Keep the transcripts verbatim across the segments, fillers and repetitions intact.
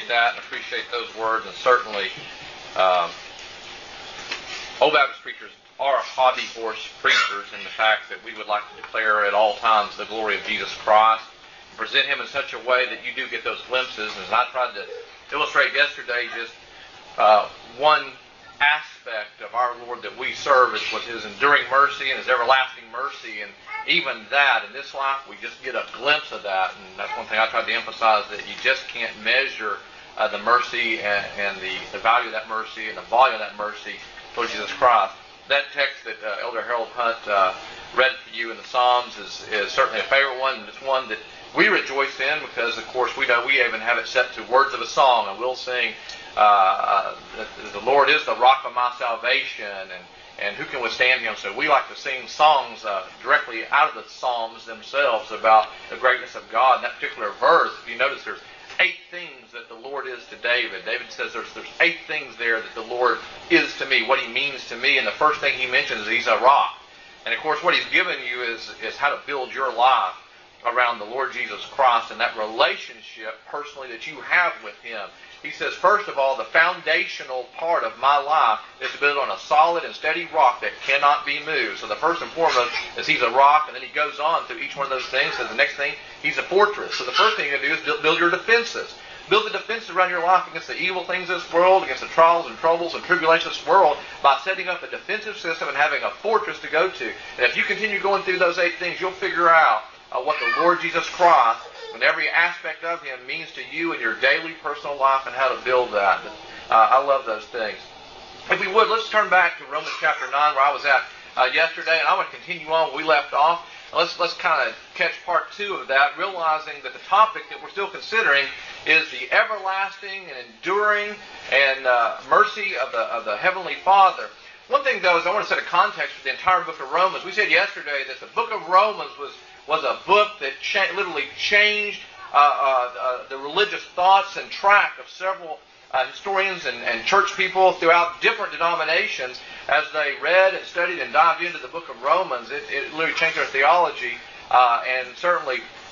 that and appreciate those words, and certainly um, Old Baptist preachers are hobby horse preachers in the fact that we would like to declare at all times the glory of Jesus Christ, present Him in such a way that you do get those glimpses. And as I tried to illustrate yesterday, just uh, one aspect of our Lord that we serve is was His enduring mercy and His everlasting mercy, and even that in this life we just get a glimpse of that. And that's one thing I tried to emphasize, that you just can't measure uh, the mercy and, and the, the value of that mercy and the volume of that mercy toward Jesus Christ. That text that uh, Elder Harold Hunt uh, read for you in the Psalms is, is certainly a favorite one, and it's one that we rejoice in because, of course, we know we even have it set to words of a song, and we'll sing uh, uh, the Lord is the rock of my salvation, and, and who can withstand Him? So we like to sing songs uh, directly out of the Psalms themselves about the greatness of God. In that particular verse, if you notice, there's eight things that the Lord is to David. David says there's there's eight things there that the Lord is to me, what He means to me. And the first thing he mentions is He's a rock. And of course what He's given you is, is how to build your life around the Lord Jesus Christ and that relationship personally that you have with Him. He says, first of all, the foundational part of my life is to build on a solid and steady rock that cannot be moved. So the first and foremost is He's a rock, and then he goes on through each one of those things. So the next thing, He's a fortress. So the first thing you're going to do is build your defenses. Build the defenses around your life against the evil things of this world, against the trials and troubles and tribulations of this world, by setting up a defensive system and having a fortress to go to. And if you continue going through those eight things, you'll figure out uh, what the Lord Jesus Christ and every aspect of Him means to you in your daily personal life and how to build that. Uh, I love those things. If we would, let's turn back to Romans chapter nine, where I was at uh, yesterday, and I want to continue on where we left off. Let's let's kind of catch part two of that, realizing that the topic that we're still considering is the everlasting and enduring and uh, mercy of the of the Heavenly Father. One thing, though, is I want to set a context for the entire book of Romans. We said yesterday that the book of Romans was was a book that cha- literally changed uh, uh, uh, the religious thoughts and track of several uh, historians and, and church people throughout different denominations as they read and studied and dived into the book of Romans. It, it literally changed their theology, uh, and certainly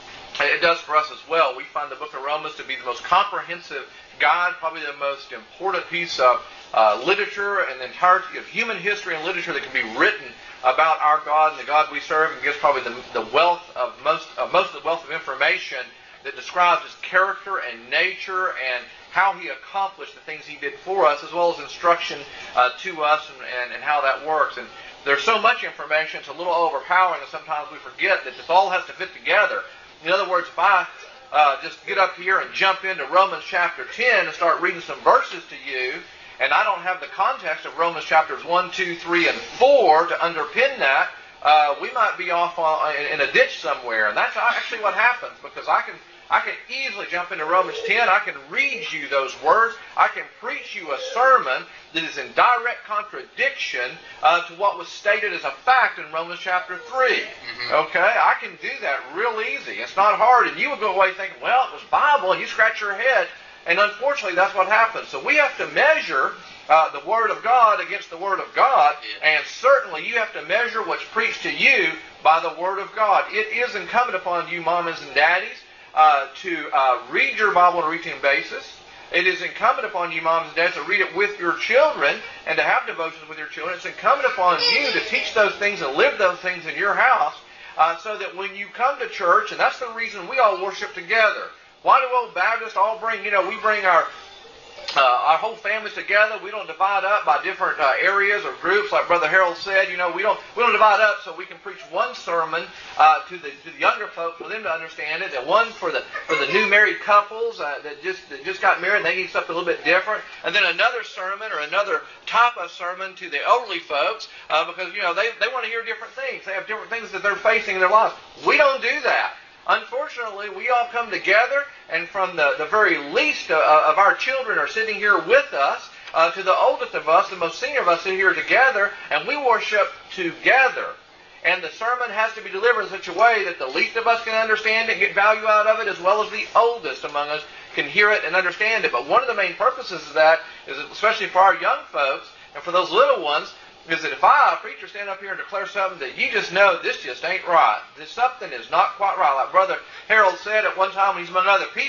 it does for us as well. We find the book of Romans to be the most comprehensive guide, probably the most important piece of uh, literature and the entirety of human history and literature that can be written about our God and the God we serve, and gives probably the, the wealth of most of most of the wealth of information that describes His character and nature and how He accomplished the things He did for us, as well as instruction uh, to us and, and, and how that works. And there's so much information, it's a little overpowering, and sometimes we forget that this all has to fit together. In other words, if I uh, just get up here and jump into Romans chapter ten and start reading some verses to you, and I don't have the context of Romans chapters one, two, three, and four to underpin that, uh, we might be off on, in a ditch somewhere. And that's actually what happens, because I can I can easily jump into Romans ten. I can read you those words. I can preach you a sermon that is in direct contradiction uh, to what was stated as a fact in Romans chapter three. Mm-hmm. Okay? I can do that real easy. It's not hard. And you would go away thinking, well, it was Bible, and you scratch your head. And unfortunately, that's what happens. So we have to measure uh, the Word of God against the Word of God. And certainly you have to measure what's preached to you by the Word of God. It is incumbent upon you, mamas and daddies, uh, to uh, read your Bible on a routine basis. It is incumbent upon you, moms and dads, to read it with your children and to have devotions with your children. It's incumbent upon you to teach those things and live those things in your house uh, so that when you come to church, and that's the reason we all worship together. Why do old Baptists all bring, you know, we bring our uh, our whole families together. We don't divide up by different uh, areas or groups, like Brother Harold said. You know, we don't we don't divide up so we can preach one sermon uh, to the to the younger folks for them to understand it, and one for the for the new married couples uh, that just that just got married and they need something a little bit different, and then another sermon or another type of sermon to the elderly folks uh, because you know they they want to hear different things. They have different things that they're facing in their lives. We don't do that. Unfortunately, we all come together, and from the, the very least of, of our children are sitting here with us, uh, to the oldest of us, the most senior of us, sit here together, and we worship together. And the sermon has to be delivered in such a way that the least of us can understand it, get value out of it, as well as the oldest among us can hear it and understand it. But one of the main purposes of that is, especially for our young folks, and for those little ones, is that if I, a preacher, stand up here and declare something that you just know this just ain't right, this something is not quite right. Like Brother Harold said at one time when he's among other people,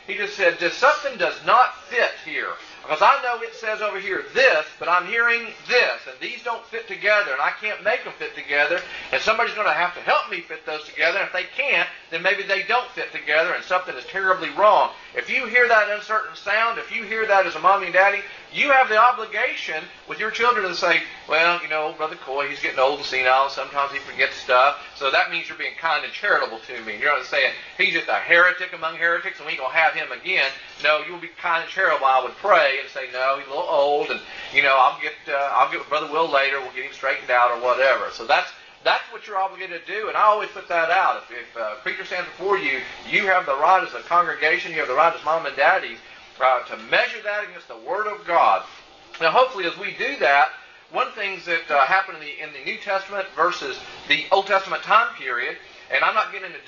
He just said, "This something does not fit here. Because I know it says over here this, but I'm hearing this, and these don't fit together, and I can't make them fit together, and somebody's going to have to help me fit those together, and if they can't, then maybe they don't fit together, and something is terribly wrong." If you hear that uncertain sound, if you hear that as a mommy and daddy, you have the obligation with your children to say, "Well, you know, Brother Coy, he's getting old and senile, sometimes he forgets stuff, so that means you're being kind and charitable to me." You're not saying, "He's just a heretic among heretics, and we ain't going to have him again." No, you'll be kind and charitable, I would pray, and say, "No, he's a little old, and, you know, I'll get uh, I'll get with Brother Will later, we'll get him straightened out," or whatever. So that's That's what you're obligated to do, and I always put that out. If, if a preacher stands before you, you have the right as a congregation, you have the right as mom and daddy uh, to measure that against the Word of God. Now, hopefully, as we do that, one thing that uh, happened in the, in the New Testament versus the Old Testament time period, and I'm not getting into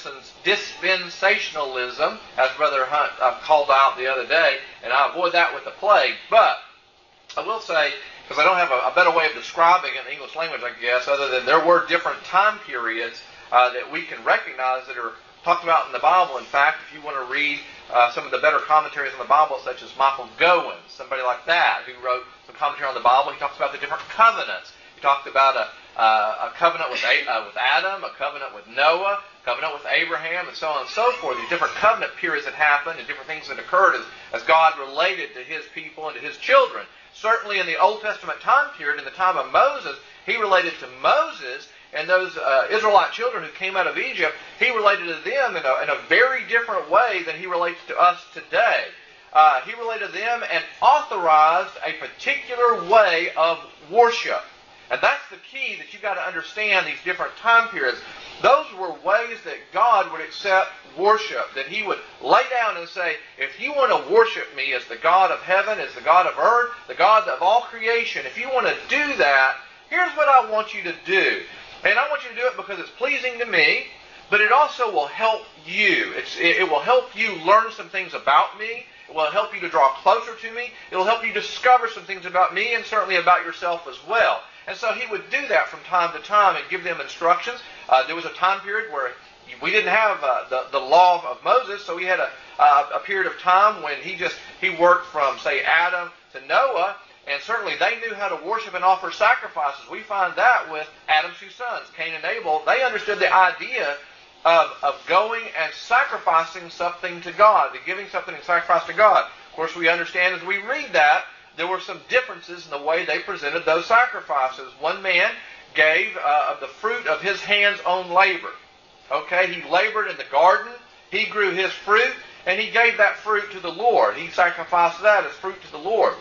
dispensationalism, as Brother Hunt uh, called out the other day, and I avoid that with the plague, but I will say, because I don't have a, a better way of describing it in the English language, I guess, other than there were different time periods uh, that we can recognize that are talked about in the Bible. In fact, if you want to read uh, some of the better commentaries on the Bible, such as Michael Gowan, somebody like that, who wrote some commentary on the Bible, he talks about the different covenants. He talked about a, uh, a covenant with, a, uh, with Adam, a covenant with Noah, a covenant with Abraham, and so on and so forth. These different covenant periods that happened and different things that occurred as, as God related to His people and to His children. Certainly in the Old Testament time period, in the time of Moses, He related to Moses and those uh, Israelite children who came out of Egypt. He related to them in a, in a very different way than He relates to us today. Uh, he related to them and authorized a particular way of worship. And that's the key that you've got to understand these different time periods. Those were ways that God would accept worship, that He would lay down and say, if you want to worship me as the God of heaven, as the God of earth, the God of all creation, if you want to do that, here's what I want you to do. And I want you to do it because it's pleasing to me, but it also will help you. It's, it, it will help you learn some things about me. It will help you to draw closer to me. It will help you discover some things about me and certainly about yourself as well. And so He would do that from time to time and give them instructions. Uh, there was a time period where we didn't have uh, the, the law of Moses, so He had a, uh, a period of time when He just He worked from, say, Adam to Noah, and certainly they knew how to worship and offer sacrifices. We find that with Adam's two sons, Cain and Abel. They understood the idea of, of going and sacrificing something to God, to giving something in sacrifice to God. Of course, we understand as we read that, there were some differences in the way they presented those sacrifices. One man gave uh, of the fruit of his hand's own labor. Okay, he labored in the garden, he grew his fruit, and he gave that fruit to the Lord. He sacrificed that as fruit to the Lord.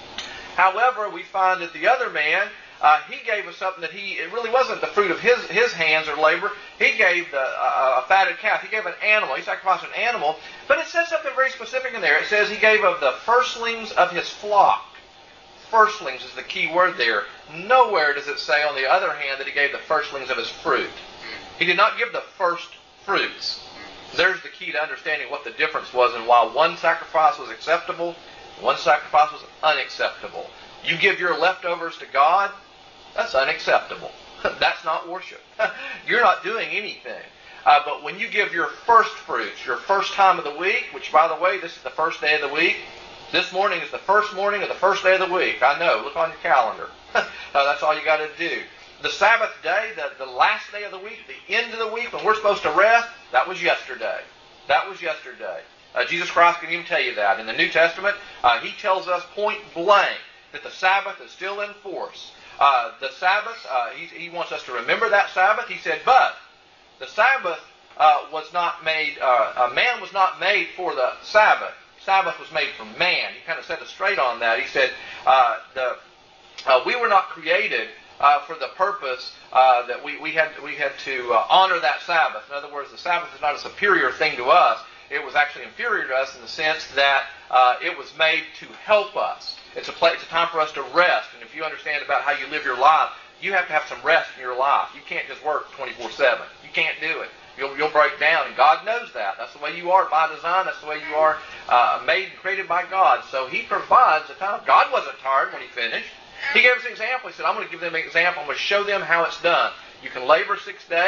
However, we find that the other man, uh, he gave us something that he, it really wasn't the fruit of his, his hands or labor. He gave the, uh, a fatted calf. He gave an animal. He sacrificed an animal. But it says something very specific in there. It says he gave of the firstlings of his flock. Firstlings is the key word there. Nowhere does it say, on the other hand, that he gave the firstlings of his fruit. He did not give the first fruits. There's the key to understanding what the difference was and why one sacrifice was acceptable, one sacrifice was unacceptable. You give your leftovers to God, that's unacceptable. That's not worship. You're not doing anything. Uh, but when you give your first fruits, your first time of the week, which, by the way, this is the first day of the week. This morning is the first morning of the first day of the week. I know. Look on your calendar. uh, that's all you got to do. The Sabbath day, the, the last day of the week, the end of the week, when we're supposed to rest, that was yesterday. That was yesterday. Uh, Jesus Christ can even tell you that. In the New Testament, uh, He tells us point blank that the Sabbath is still in force. Uh, the Sabbath, uh, he, he wants us to remember that Sabbath. He said, but the Sabbath uh, was not made, uh, a man was not made for the Sabbath. Sabbath was made for man. He kind of set us straight on that. He said, uh, the, uh, we were not created uh, for the purpose uh, that we, we had we had to uh, honor that Sabbath. In other words, the Sabbath is not a superior thing to us. It was actually inferior to us in the sense that uh, it was made to help us. It's a place, it's a time for us to rest. And if you understand about how you live your life, you have to have some rest in your life. You can't just work twenty-four seven. You can't do it. You'll, you'll break down, and God knows that. That's the way you are by design. That's the way you are uh, made and created by God. So He provides a time. God wasn't tired when He finished. He gave us an example. He said, I'm going to give them an example. I'm going to show them how it's done. You can labor six days.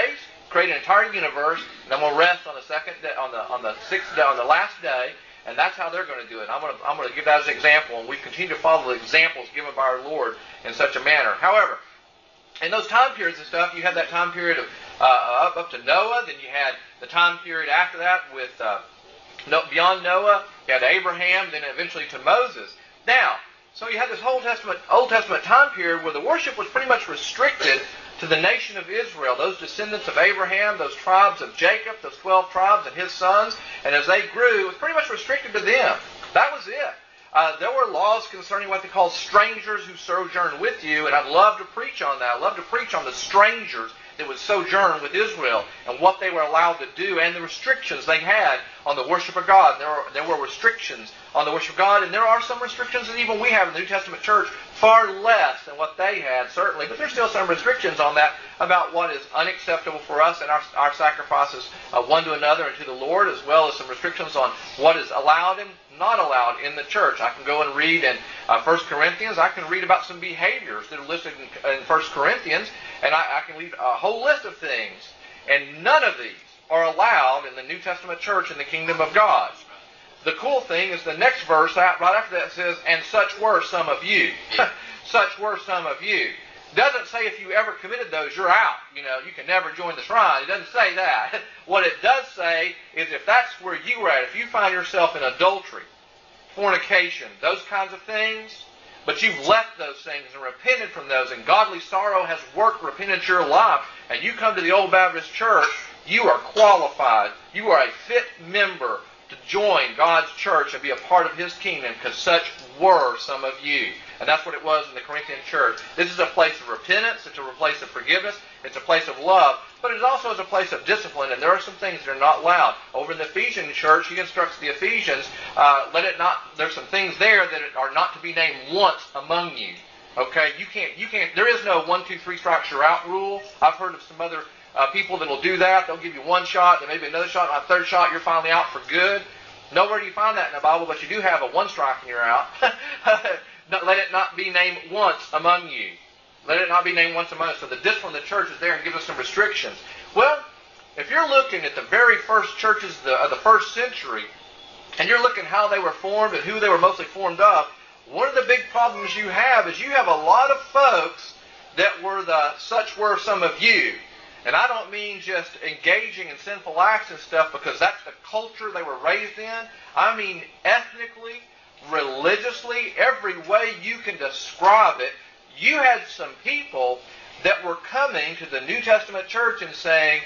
create an entire universe, and then we'll rest on the second day, on the on the sixth day, on the last day, and that's how they're going to do it. I'm going to I'm going to give that as an example, and we continue to follow the examples given by our Lord in such a manner. However, in those time periods and stuff, you had that time period of uh, up up to Noah. Then you had the time period after that with uh, no, beyond Noah. You had Abraham. Then eventually to Moses. Now, so you had this whole Testament, Old Testament time period where the worship was pretty much restricted to the nation of Israel, those descendants of Abraham, those tribes of Jacob, those twelve tribes and his sons. And as they grew, it was pretty much restricted to them. That was it. Uh, there were laws concerning what they call strangers who sojourn with you, and I'd love to preach on that. I'd love to preach on the strangers that would sojourn with Israel and what they were allowed to do and the restrictions they had on the worship of God. There were, there were restrictions on the worship of God, and there are some restrictions that even we have in the New Testament church, far less than what they had, certainly, but there's still some restrictions on that about what is unacceptable for us and our, our sacrifices uh, one to another and to the Lord, as well as some restrictions on what is allowed and not allowed in the church. I can go and read in uh, First Corinthians. I can read about some behaviors that are listed in, in First Corinthians, and I, I can read a whole list of things. And none of these are allowed in the New Testament church in the kingdom of God. The cool thing is the next verse, right after that, says, and such were some of you. Such were some of you. It doesn't say if you ever committed those, you're out. You know, you can never join the shrine. It doesn't say that. What it does say is if that's where you were at, if you find yourself in adultery, fornication, those kinds of things, but you've left those things and repented from those, and godly sorrow has worked repentance in your life, and you come to the Old Baptist Church, you are qualified. You are a fit member to join God's church and be a part of His kingdom, because such were some of you. And that's what it was in the Corinthian church. This is a place of repentance. It's a place of forgiveness. It's a place of love. But it also is a place of discipline. And there are some things that are not allowed. Over in the Ephesian church, he instructs the Ephesians, uh, let it not, there's some things there that are not to be named once among you. Okay? You can't, you can't, there is no one, two, three strikes you're out rule. I've heard of some other uh, people that will do that. They'll give you one shot, then maybe another shot, and a third shot, you're finally out for good. Nowhere do you find that in the Bible, but you do have a one strike and you're out. Let it not be named once among you. Let it not be named once among us. So the discipline of the church is there and gives us some restrictions. Well, if you're looking at the very first churches of the, of the first century, and you're looking how they were formed and who they were mostly formed of, one of the big problems you have is you have a lot of folks that were the such were some of you. And I don't mean just engaging in sinful acts and stuff because that's the culture they were raised in. I mean ethnically, religiously, every way you can describe it. You had some people that were coming to the New Testament church and saying,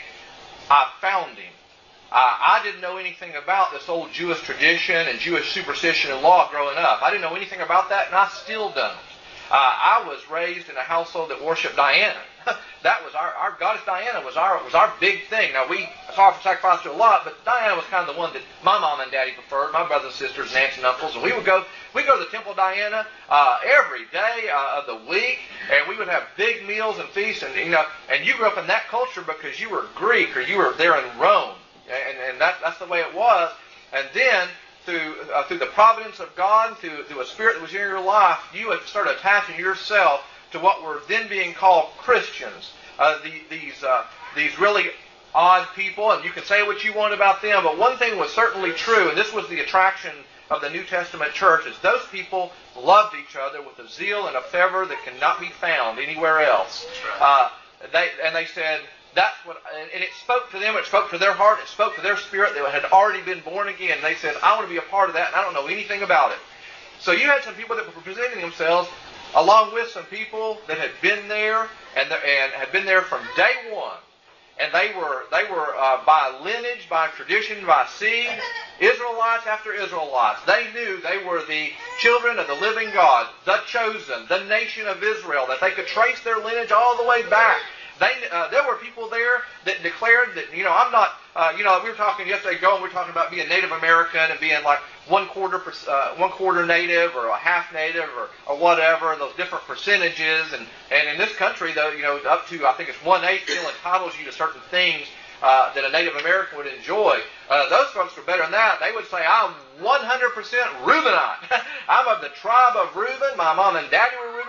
I found him. Uh, I didn't know anything about this old Jewish tradition and Jewish superstition and law growing up. I didn't know anything about that, and I still don't. Uh, I was raised in a household that worshipped Diana. That was our, our goddess Diana was our was our big thing. Now we offer sacrifice to a lot, but Diana was kind of the one that my mom and daddy preferred. My brothers and sisters and aunts and uncles, and we would go we go to the Temple of Diana uh, every day uh, of the week, and we would have big meals and feasts, and you know, and you grew up in that culture because you were Greek or you were there in Rome, and and that that's the way it was. And then through uh, through the providence of God, through through a spirit that was in your life, you would start attaching yourself to what were then being called Christians. Uh, the, these uh, these really odd people, and you can say what you want about them, but one thing was certainly true, and this was the attraction of the New Testament church, is those people loved each other with a zeal and a fervor that cannot be found anywhere else. Uh, they and they said, that's what, and it spoke to them, it spoke to their heart, it spoke to their spirit that had already been born again. They said, I want to be a part of that, and I don't know anything about it. So you had some people that were presenting themselves along with some people that had been there and, the, and had been there from day one. And they were they were uh, by lineage, by tradition, by seed, Israelites after Israelites. They knew they were the children of the living God, the chosen, the nation of Israel, that they could trace their lineage all the way back. They, uh, there were people there that declared that, you know, I'm not, uh, you know, we were talking yesterday ago, and we were talking about being Native American and being like one quarter, uh, one quarter Native or a half Native or, or whatever, those different percentages. And, and in this country, though, you know, up to, I think it's one eighth still entitles you to certain things uh, that a Native American would enjoy. Uh, those folks were better than that. They would say, I'm one hundred percent Reubenite. I'm of the tribe of Reuben. My mom and daddy were Reuben.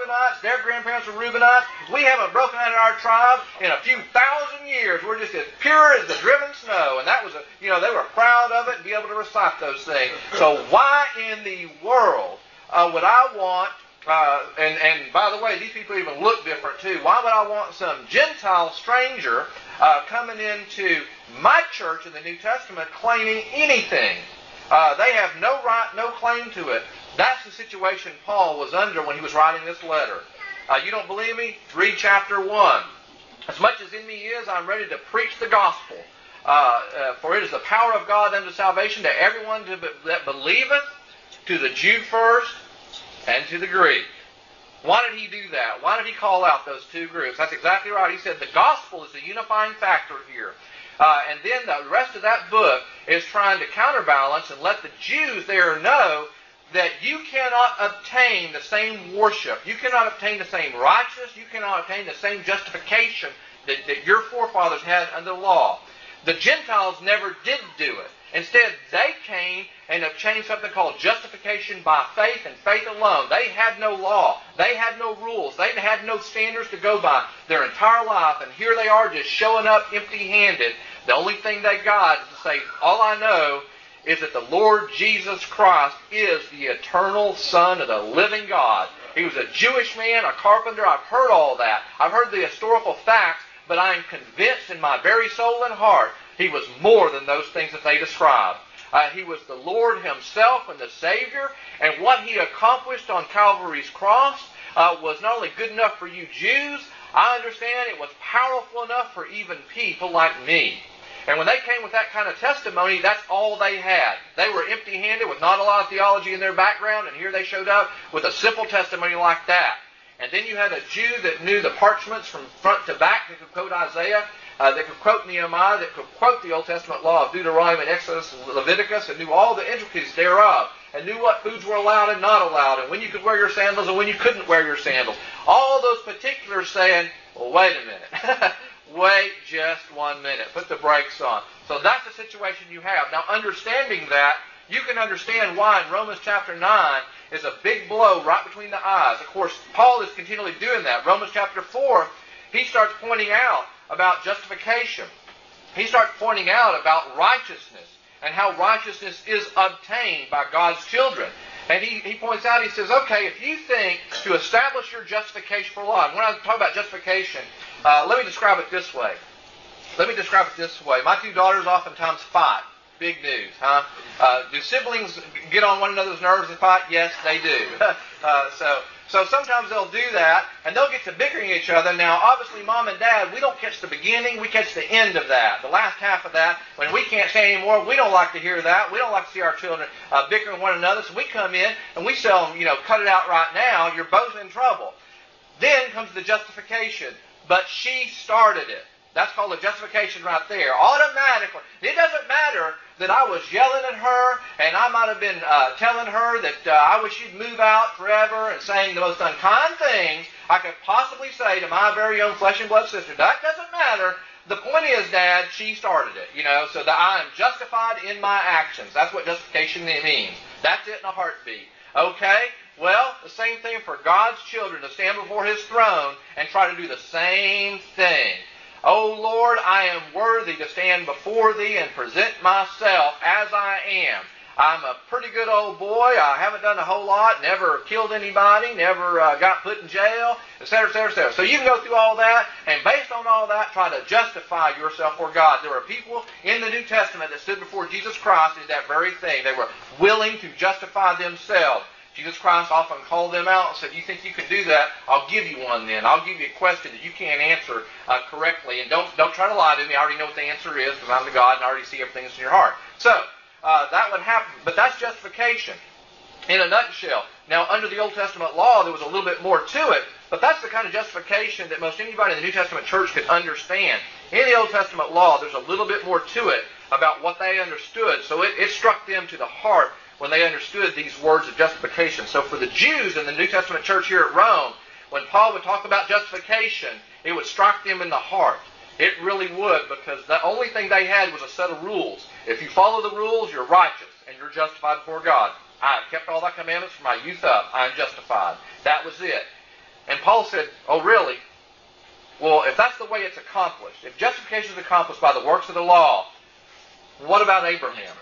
Reubenites. Their grandparents were Reubenites. We haven't broken out of our tribe in a few thousand years. We're just as pure as the driven snow. And that was, a, you know, they were proud of it and be able to recite those things. So why in the world uh, would I want, uh, and, and by the way, these people even look different too. Why would I want some Gentile stranger uh, coming into my church in the New Testament claiming anything? Uh, they have no right, no claim to it. That's the situation Paul was under when he was writing this letter. Uh, you don't believe me? Read chapter one. As much as in me is, I'm ready to preach the gospel. Uh, uh, for it is the power of God unto salvation to everyone to be, that believeth, to the Jew first, and to the Greek. Why did he do that? Why did he call out those two groups? That's exactly right. He said the gospel is the unifying factor here. Uh, and then the rest of that book is trying to counterbalance and let the Jews there know that you cannot obtain the same worship, you cannot obtain the same righteousness, you cannot obtain the same justification that, that your forefathers had under the law. The Gentiles never did do it. Instead, they came and obtained something called justification by faith and faith alone. They had no law. They had no rules. They had no standards to go by their entire life. And here they are just showing up empty-handed. The only thing they got is to say, all I know is that the Lord Jesus Christ is the eternal Son of the living God. He was a Jewish man, a carpenter. I've heard all that. I've heard the historical facts, but I am convinced in my very soul and heart he was more than those things that they describe. Uh, he was the Lord himself and the Savior, and what he accomplished on Calvary's cross uh, was not only good enough for you Jews, I understand it was powerful enough for even people like me. And when they came with that kind of testimony, that's all they had. They were empty-handed with not a lot of theology in their background, and here they showed up with a simple testimony like that. And then you had a Jew that knew the parchments from front to back, that could quote Isaiah, uh, that could quote Nehemiah, that could quote the Old Testament law of Deuteronomy and Exodus and Leviticus, and knew all the intricacies thereof, and knew what foods were allowed and not allowed, and when you could wear your sandals and when you couldn't wear your sandals. All those particulars saying, well, wait a minute. Wait just one minute. Put the brakes on. So that's the situation you have. Now, understanding that, you can understand why in Romans chapter nine is a big blow right between the eyes. Of course, Paul is continually doing that. Romans chapter four, he starts pointing out about justification. He starts pointing out about righteousness and how righteousness is obtained by God's children. And he, he points out, he says, okay, if you think to establish your justification for law, and when I talk about justification, uh, let me describe it this way. Let me describe it this way. My two daughters oftentimes fight. Big news, huh? Uh, do siblings get on one another's nerves and fight? Yes, they do. uh, so so sometimes they'll do that, and they'll get to bickering each other. Now, obviously, Mom and Dad, we don't catch the beginning. We catch the end of that, the last half of that. When we can't say anymore, we don't like to hear that. We don't like to see our children uh, bickering one another. So we come in, and we tell them, you know, cut it out right now. You're both in trouble. Then comes the justification. But she started it. That's called the justification right there. Automatically. It doesn't matter that I was yelling at her and I might have been uh, telling her that uh, I wish she'd move out forever and saying the most unkind things I could possibly say to my very own flesh and blood sister. That doesn't matter. The point is, Dad, she started it, you know, so that I am justified in my actions. That's what justification means. That's it in a heartbeat. Okay? Well, the same thing for God's children to stand before His throne and try to do the same thing. O Lord, I am worthy to stand before Thee and present myself as I am. I'm a pretty good old boy. I haven't done a whole lot, never killed anybody, never uh, got put in jail, et cetera, et cetera, et cetera. So you can go through all that, and based on all that, try to justify yourself for God. There were people in the New Testament that stood before Jesus Christ and did that very thing. They were willing to justify themselves. Jesus Christ often called them out and said, you think you can do that? I'll give you one then. I'll give you a question that you can't answer uh, correctly. And don't don't try to lie to me. I already know what the answer is because I'm the God and I already see everything that's in your heart. So, uh, that would happen. But that's justification in a nutshell. Now, under the Old Testament law, there was a little bit more to it. But that's the kind of justification that most anybody in the New Testament church could understand. In the Old Testament law, there's a little bit more to it about what they understood. So it, it struck them to the heart when they understood these words of justification. So for the Jews in the New Testament church here at Rome, when Paul would talk about justification, it would strike them in the heart. It really would, because the only thing they had was a set of rules. If you follow the rules, you're righteous and you're justified before God. I have kept all thy commandments from my youth up. I am justified. That was it. And Paul said, oh really? Well, if that's the way it's accomplished, if justification is accomplished by the works of the law, what about Abraham?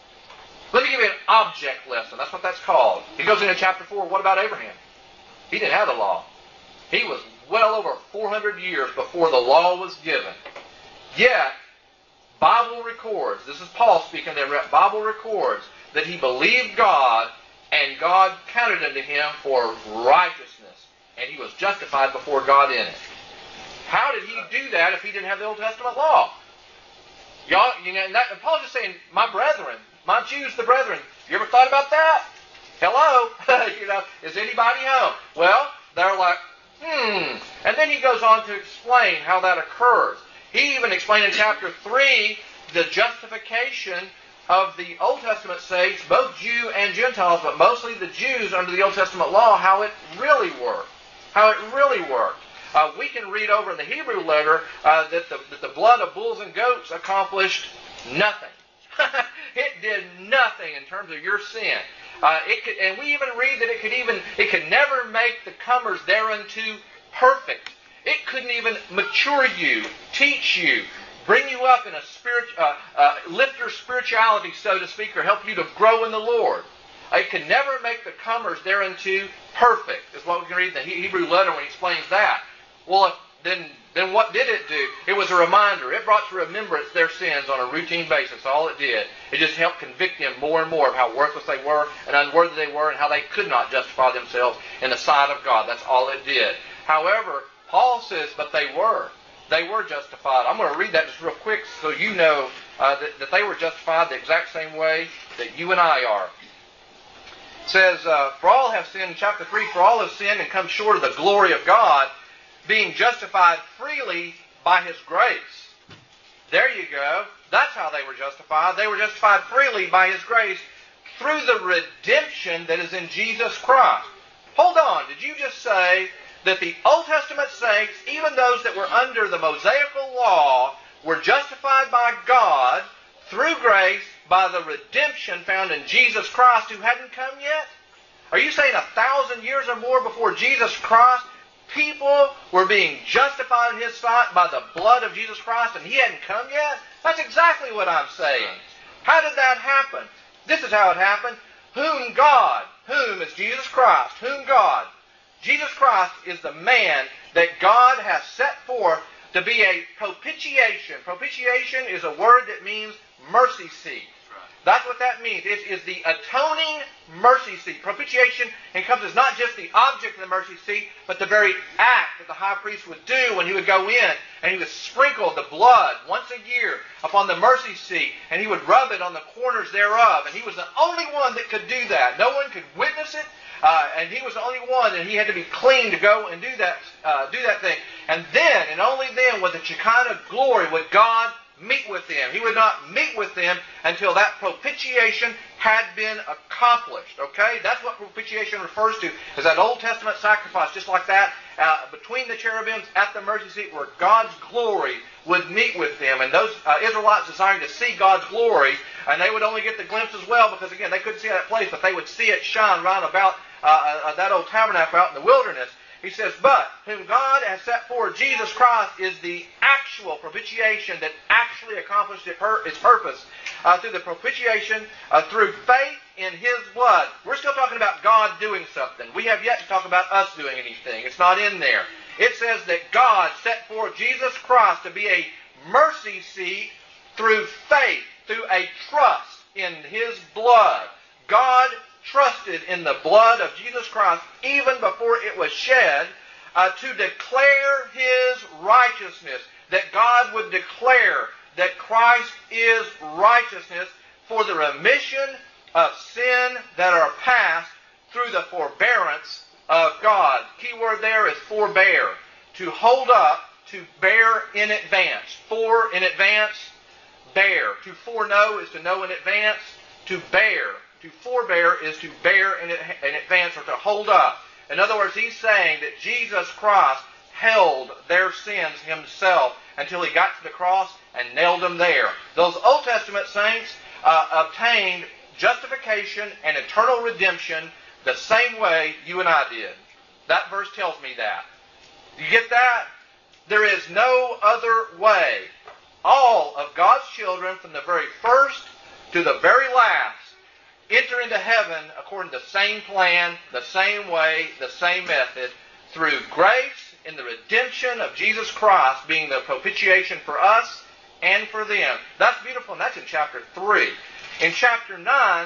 Let me give you an object lesson. That's what that's called. He goes into chapter four. What about Abraham? He didn't have the law. He was well over four hundred years before the law was given. Yet, Bible records, this is Paul speaking there, Bible records that he believed God and God counted unto him for righteousness. And he was justified before God in it. How did he do that if he didn't have the Old Testament law? Y'all, you know, and, that, and Paul's just saying, my brethren, my Jews, the brethren, you ever thought about that? Hello? You know, is anybody home? Well, they're like, hmm. And then he goes on to explain how that occurs. He even explained in chapter three the justification of the Old Testament saints, both Jew and Gentiles, but mostly the Jews under the Old Testament law, how it really worked. How it really worked. Uh, we can read over in the Hebrew letter uh, that, the, that the blood of bulls and goats accomplished nothing. It did nothing in terms of your sin. Uh, it could, and we even read that it could even it could never make the comers thereunto perfect. It couldn't even mature you, teach you, bring you up in a spirit, uh, uh, lift your spirituality, so to speak, or help you to grow in the Lord. It can never make the comers thereunto perfect, is what we can read in the Hebrew letter when he explains that. Well, if, then then what did it do? It was a reminder. It brought to remembrance their sins on a routine basis. All it did. It just helped convict them more and more of how worthless they were and unworthy they were and how they could not justify themselves in the sight of God. That's all it did. However, Paul says, but they were. They were justified. I'm going to read that just real quick so you know uh, that, that they were justified the exact same way that you and I are. It says, uh, for all have sinned, in chapter three, for all have sinned and come short of the glory of God, being justified freely by His grace. There you go. That's how they were justified. They were justified freely by His grace through the redemption that is in Jesus Christ. Hold on. Did you just say that the Old Testament saints, even those that were under the Mosaical law, were justified by God through grace by the redemption found in Jesus Christ who hadn't come yet? Are you saying a thousand years or more before Jesus Christ, people were being justified in His sight by the blood of Jesus Christ and He hadn't come yet? That's exactly what I'm saying. How did that happen? This is how it happened. Whom God, whom is Jesus Christ, whom God, Jesus Christ is the man that God has set forth to be a propitiation. Propitiation is a word that means mercy seat. That's what that means. It is the atoning mercy seat. Propitiation encompasses not just the object of the mercy seat, but the very act that the high priest would do when he would go in and he would sprinkle the blood once a year upon the mercy seat and he would rub it on the corners thereof. And he was the only one that could do that. No one could witness it. Uh, and he was the only one, and he had to be clean to go and do that, uh, do that thing. And then, and only then, with the Shekinah glory, would God meet with them. He would not meet with them until that propitiation had been accomplished. Okay? That's what propitiation refers to, is that Old Testament sacrifice, just like that, uh, between the cherubims at the mercy seat, where God's glory would meet with them. And those uh, Israelites desiring to see God's glory, and they would only get the glimpse as well, because again, they couldn't see that place, but they would see it shine round about uh, uh, that old tabernacle out in the wilderness. He says, but whom God has set forward, Jesus Christ, is the actual propitiation that actually accomplished its purpose uh, through the propitiation, uh, through faith in His blood. We're still talking about God doing something. We have yet to talk about us doing anything. It's not in there. It says that God set forth Jesus Christ to be a mercy seat through faith, through a trust in His blood. God trusted in the blood of Jesus Christ even before it was shed uh, to declare His righteousness, that God would declare that Christ is righteousness for the remission of sin that are past through the forbearance of God. Key word there is forbear. To hold up, to bear in advance. For in advance, bear. To foreknow is to know in advance. To bear. To forbear is to bear in advance, or to hold up. In other words, he's saying that Jesus Christ held their sins Himself until He got to the cross and nailed them there. Those Old Testament saints uh, obtained justification and eternal redemption the same way you and I did. That verse tells me that. You get that? There is no other way. All of God's children, from the very first to the very last, enter into heaven according to the same plan, the same way, the same method, through grace in the redemption of Jesus Christ being the propitiation for us and for them. That's beautiful, and that's in chapter three. In chapter nine,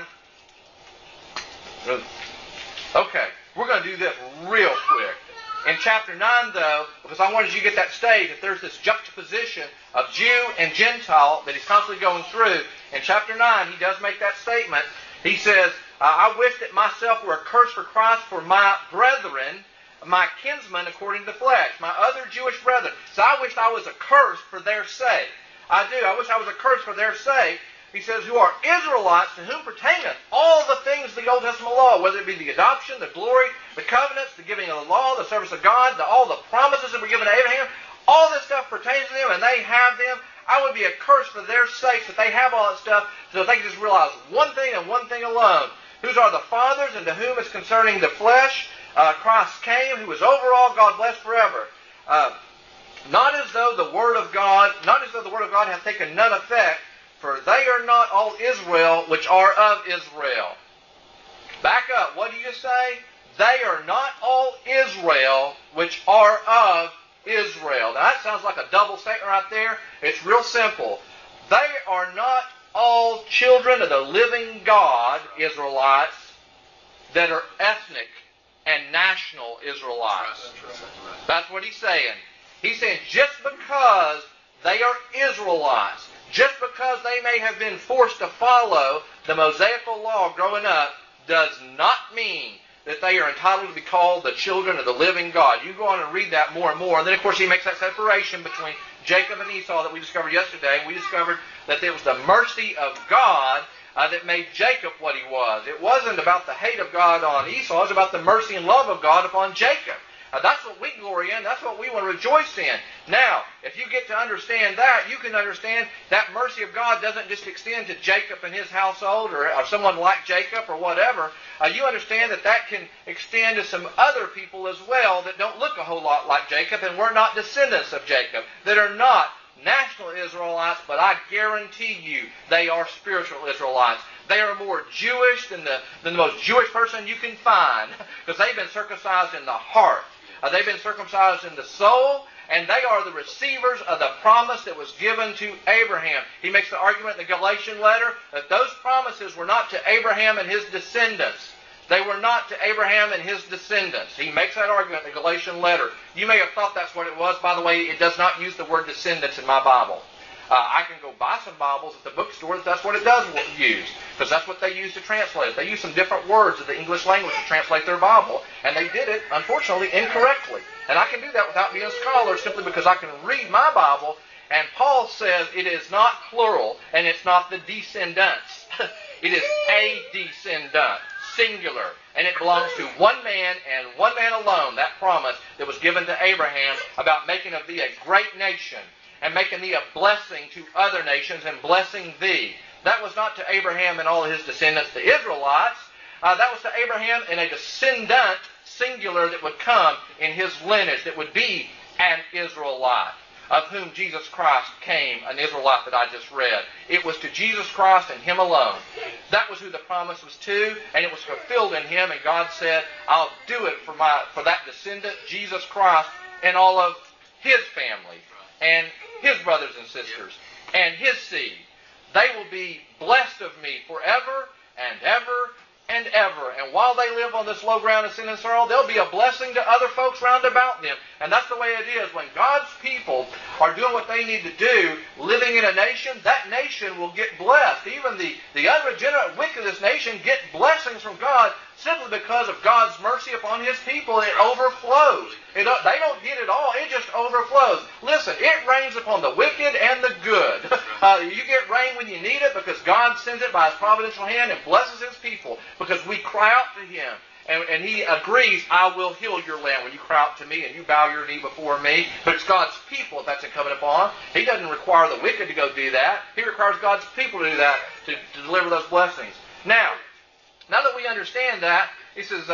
okay, we're going to do this real quick. In chapter nine, though, because I wanted you to get that stage, that there's this juxtaposition of Jew and Gentile that he's constantly going through. In chapter nine, he does make that statement. He says, I wish that myself were accursed for Christ for my brethren, my kinsmen according to the flesh, my other Jewish brethren. So I wish I was accursed for their sake. I do. I wish I was accursed for their sake. He says, who are Israelites, to whom pertaineth all the things of the Old Testament law, whether it be the adoption, the glory, the covenants, the giving of the law, the service of God, the, all the promises that were given to Abraham. All this stuff pertains to them, and they have them. I would be accursed for their sakes that they have all that stuff, so that they can just realize one thing and one thing alone. Whose are the fathers, and to whom is concerning the flesh uh, Christ came, who is over all, God blessed forever. Uh, not as though the word of God, not as though the word of God hath taken none effect, for they are not all Israel which are of Israel. Back up. What do you say? They are not all Israel which are of Israel. Now that sounds like a double statement right there. It's real simple. They are not all children of the living God, Israelites, that are ethnic and national Israelites. That's what he's saying. He's saying just because they are Israelites, just because they may have been forced to follow the Mosaical law growing up, does not mean that they are entitled to be called the children of the living God. You go on and read that more and more. And then, of course, he makes that separation between Jacob and Esau that we discovered yesterday. And we discovered that it was the mercy of God uh, that made Jacob what he was. It wasn't about the hate of God on Esau. It was about the mercy and love of God upon Jacob. Uh, that's what we glory in. That's what we want to rejoice in. Now, if you get to understand that, you can understand that mercy of God doesn't just extend to Jacob and his household or, or someone like Jacob or whatever. Uh, you understand that that can extend to some other people as well that don't look a whole lot like Jacob and were not descendants of Jacob, that are not national Israelites, but I guarantee you they are spiritual Israelites. They are more Jewish than the, than the most Jewish person you can find, because they've been circumcised in the heart. Uh, they've been circumcised in the soul, and they are the receivers of the promise that was given to Abraham. He makes the argument in the Galatian letter that those promises were not to Abraham and his descendants. They were not to Abraham and his descendants. He makes that argument in the Galatian letter. You may have thought that's what it was. By the way, it does not use the word descendants in my Bible. Uh, I can go buy some Bibles at the bookstore that that's what it does use, because that's what they use to translate it. They use some different words of the English language to translate their Bible, and they did it, unfortunately, incorrectly. And I can do that without being a scholar, simply because I can read my Bible, and Paul says it is not plural, and it's not the descendants. It is a descendant, singular, and it belongs to one man and one man alone, that promise that was given to Abraham about making of thee a great nation, and making thee a blessing to other nations, and blessing thee. That was not to Abraham and all his descendants, the Israelites. Uh, that was to Abraham and a descendant, singular, that would come in his lineage, that would be an Israelite, of whom Jesus Christ came, an Israelite that I just read. It was to Jesus Christ and Him alone. That was who the promise was to, and it was fulfilled in Him, and God said, I'll do it for my for that descendant, Jesus Christ, and all of His family, and His brothers and sisters, and His seed. They will be blessed of me forever and ever and ever. And while they live on this low ground of sin and sorrow, they'll be a blessing to other folks round about them. And that's the way it is. When God's people are doing what they need to do, living in a nation, that nation will get blessed. Even the, the unregenerate, wickedest nation get blessings from God simply because of God's mercy upon His people. It overflows. It, they don't get it all. It just overflows. Listen, it rains upon the wicked and the good. Uh, you get rain when you need it because God sends it by His providential hand and blesses His people because we cry out to Him. And, and He agrees, I will heal your land when you cry out to me and you bow your knee before me. But it's God's people that that's incumbent upon. He doesn't require the wicked to go do that. He requires God's people to do that, to, to deliver those blessings. Now, now that we understand that, he says, uh,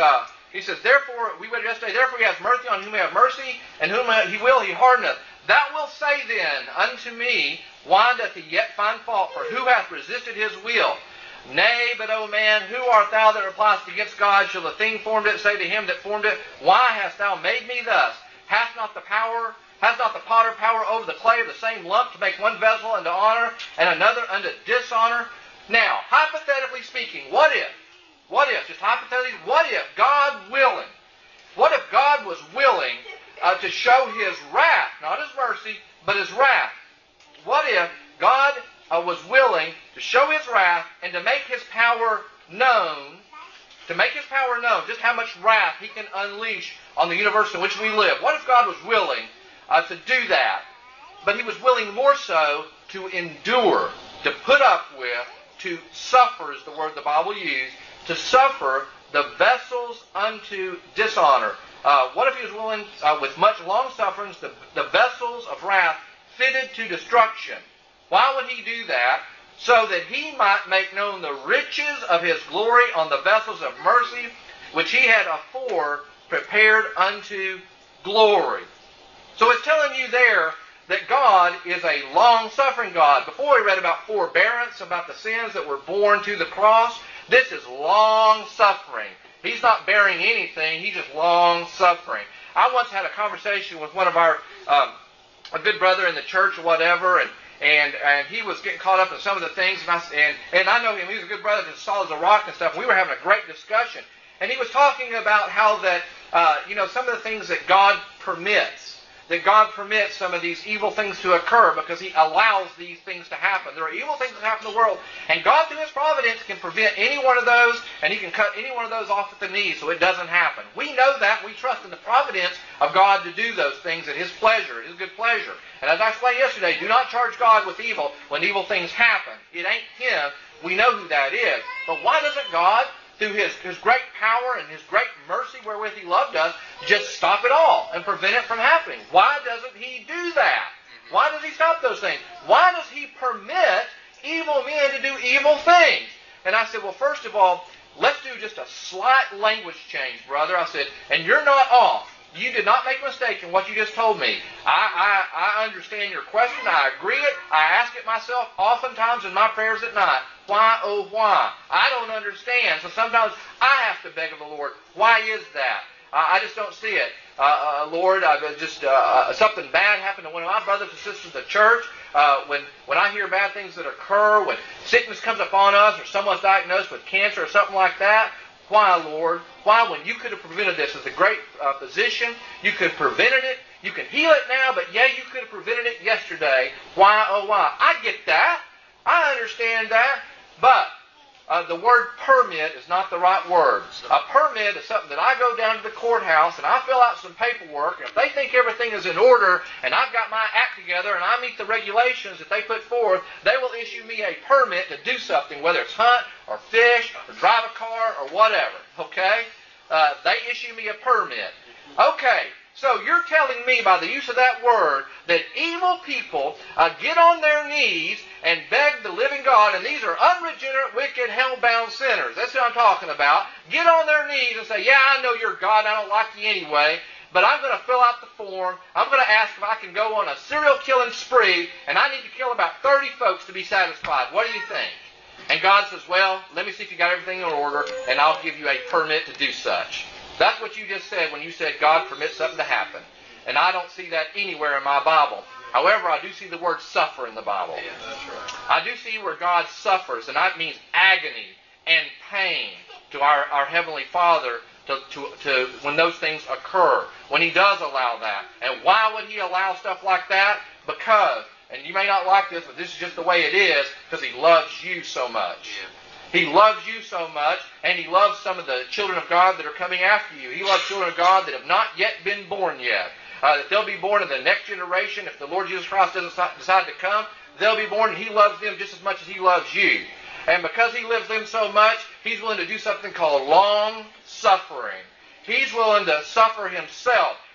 He says, therefore, we read yesterday, therefore he has mercy on whom he have mercy, and whom he will he hardeneth. Thou wilt say then unto me, why doth he yet find fault? For who hath resisted his will? Nay, but, O man, who art thou that repliest against God? Shall the thing formed it say to him that formed it, why hast thou made me thus? Hath not the power, hath not the potter power over the clay of the same lump to make one vessel unto honor and another unto dishonor? Now, hypothetically speaking, what if, what if, just hypothetically, what if God willing, what if God was willing uh, to show his wrath, not his mercy, but his wrath? What if God uh, was willing to show his wrath and to make his power known, to make his power known, just how much wrath he can unleash on the universe in which we live? What if God was willing uh, to do that? But he was willing more so to endure, to put up with, to suffer is the word the Bible used, to suffer the vessels unto dishonor. Uh, what if he was willing, uh, with much long sufferance, the, the vessels of wrath fitted to destruction? Why would he do that? So that he might make known the riches of his glory on the vessels of mercy, which he had afore prepared unto glory. So it's telling you there that God is a long-suffering God. Before we read about forbearance, about the sins that were borne to the cross, this is long-suffering. He's not bearing anything. He's just long-suffering. I once had a conversation with one of our, um, a good brother in the church or whatever, and And and he was getting caught up in some of the things, and I, and, and I know him. He was a good brother, just solid as a rock and stuff. And we were having a great discussion. And he was talking about how that, uh, you know, some of the things that God permits, that God permits some of these evil things to occur because he allows these things to happen. There are evil things that happen in the world, and God, through his providence, can prevent any one of those, and he can cut any one of those off at the knees so it doesn't happen. We know that. We trust in the providence of God to do those things at his pleasure, his good pleasure. And as I explained yesterday, do not charge God with evil when evil things happen. It ain't him. We know who that is. But why doesn't God, through his, his great power and his great mercy wherewith he loved us, just stop it all and prevent it from happening? Why doesn't he do that? Why does he stop those things? Why does he permit evil men to do evil things? And I said, well, first of all, let's do just a slight language change, brother. I said, and you're not off. You did not make a mistake in what you just told me. I, I, I understand your question. I agree it. I ask it myself oftentimes in my prayers at night. Why, oh, why? I don't understand. So sometimes I have to beg of the Lord, why is that? Uh, I just don't see it. Uh, uh, Lord, uh, just uh, something bad happened to one of my brothers and sisters of the church. Uh, when, when I hear bad things that occur, when sickness comes upon us or someone's diagnosed with cancer or something like that, why, Lord? Why, when you could have prevented this as a great uh, physician, you could have prevented it, you can heal it now, but yeah, you could have prevented it yesterday. Why, oh, why? I get that. I understand that. But uh, the word permit is not the right word. A permit is something that I go down to the courthouse and I fill out some paperwork, and if they think everything is in order and I've got my act together and I meet the regulations that they put forth, they will issue me a permit to do something, whether it's hunt or fish or drive a car or whatever. Okay? Uh, they issue me a permit. Okay. So you're telling me by the use of that word that evil people uh, get on their knees and beg the living God, and these are unregenerate, wicked, hell-bound sinners. That's what I'm talking about. Get on their knees and say, yeah, I know you're God, I don't like you anyway, but I'm going to fill out the form. I'm going to ask if I can go on a serial killing spree, and I need to kill about thirty folks to be satisfied. What do you think? And God says, well, let me see if you got everything in order, and I'll give you a permit to do such. That's what you just said when you said God permits something to happen. And I don't see that anywhere in my Bible. However, I do see the word suffer in the Bible. Yeah, that's right. I do see where God suffers, and that means agony and pain to our, our Heavenly Father to, to, to when those things occur, when he does allow that. And why would he allow stuff like that? Because, and you may not like this, but this is just the way it is, because he loves you so much. Yeah. He loves you so much, and he loves some of the children of God that are coming after you. He loves children of God that have not yet been born yet. Uh, that they'll be born in the next generation. If the Lord Jesus Christ doesn't decide to come, they'll be born, and he loves them just as much as he loves you. And because he loves them so much, he's willing to do something called long suffering. He's willing to suffer himself.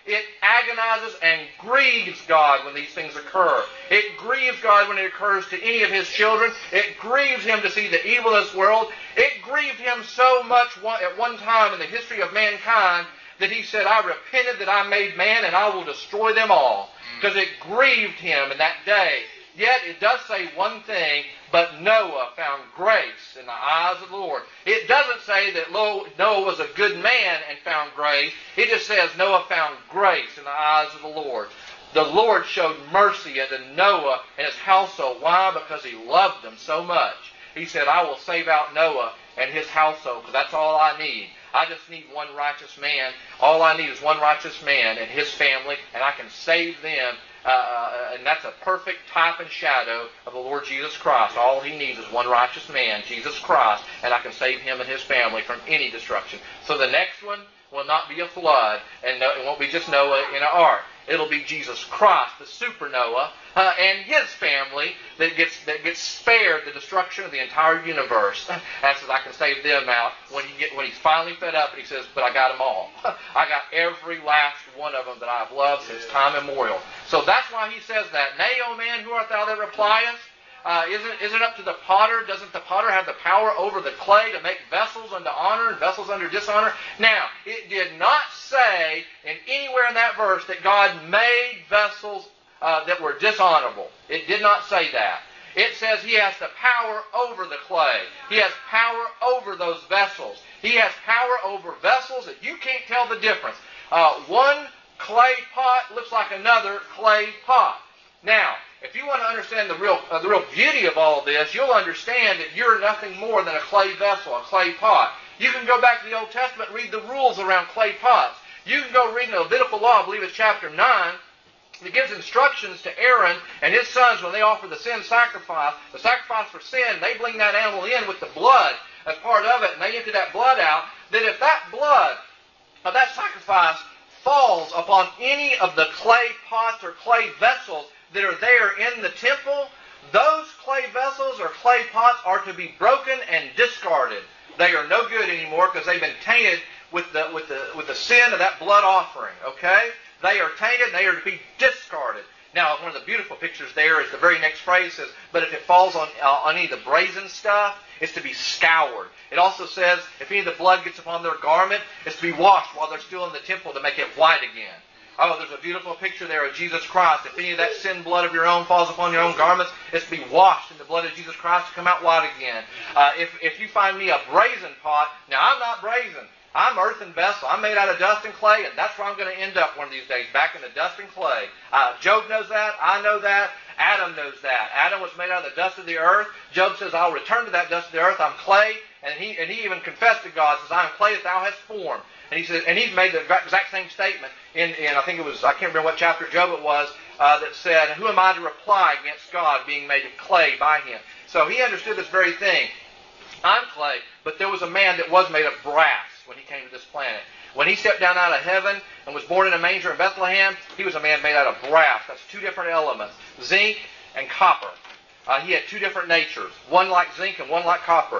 it agonizes and grieves God when these things occur. It grieves God when it occurs to any of His children. It grieves Him to see the evil of this world. It grieved Him so much at one time in the history of mankind that He said, I repented that I made man and I will destroy them all. Because it grieved Him in that day. Yet it does say one thing, but Noah found grace in the eyes of the Lord. It doesn't say that Noah was a good man and found grace. It just says Noah found grace in the eyes of the Lord. The Lord showed mercy unto Noah and his household. Why? Because He loved them so much. He said, I will save out Noah and his household, because that's all I need. I just need one righteous man. All I need is one righteous man and his family, and I can save them. Uh, and that's a perfect type and shadow of the Lord Jesus Christ. All He needs is one righteous man, Jesus Christ, and I can save him and his family from any destruction. So the next one will not be a flood, and it won't be just Noah in an ark. It'll be Jesus Christ, the super Noah, uh, and his family that gets that gets spared the destruction of the entire universe. And says, I can save them out when he get when he's finally fed up, and he says, but I got them all. I got every last one of them that I've loved since time immemorial. So that's why he says that. Nay, O man, who art thou that repliest? Uh, isn't, isn't it up to the potter? Doesn't the potter have the power over the clay to make vessels unto honor and vessels unto dishonor? Now, it did not say in anywhere in that verse that God made vessels uh, that were dishonorable. It did not say that. It says He has the power over the clay. He has power over those vessels. He has power over vessels that you can't tell the difference. Uh, one clay pot looks like another clay pot. Now, if you want to understand the real uh, the real beauty of all this, you'll understand that you're nothing more than a clay vessel, a clay pot. You can go back to the Old Testament and read the rules around clay pots. You can go read in the Levitical law, I believe it's chapter nine, that gives instructions to Aaron and his sons when they offer the sin sacrifice, the sacrifice for sin. They bring that animal in with the blood as part of it, and they empty that blood out. That if that blood of that sacrifice falls upon any of the clay pots or clay vessels that are there in the temple, those clay vessels or clay pots are to be broken and discarded. They are no good anymore because they've been tainted with the with the with the sin of that blood offering. Okay, they are tainted. They are to be discarded. Now, one of the beautiful pictures there is the very next phrase says, "But if it falls on uh, on any of the brazen stuff, it's to be scoured." It also says, if any of the blood gets upon their garment, it's to be washed while they're still in the temple to make it white again. Oh, there's a beautiful picture there of Jesus Christ. If any of that sin blood of your own falls upon your own garments, it's to be washed in the blood of Jesus Christ to come out white again. Uh, if, if you find me a brazen pot, now I'm not brazen. I'm earthen vessel. I'm made out of dust and clay, and that's where I'm going to end up one of these days, back in the dust and clay. Uh, Job knows that. I know that. Adam knows that. Adam was made out of the dust of the earth. Job says, I'll return to that dust of the earth. I'm clay. And he, and he even confessed to God, says, I am clay that thou hast formed. And he said, and he made the exact same statement in, in I think it was, I can't remember what chapter of Job it was, uh, that said, who am I to reply against God being made of clay by Him? So he understood this very thing. I'm clay, but there was a man that was made of brass when he came to this planet. When he stepped down out of heaven and was born in a manger in Bethlehem, he was a man made out of brass. That's two different elements, zinc and copper. Uh, he had two different natures, one like zinc and one like copper.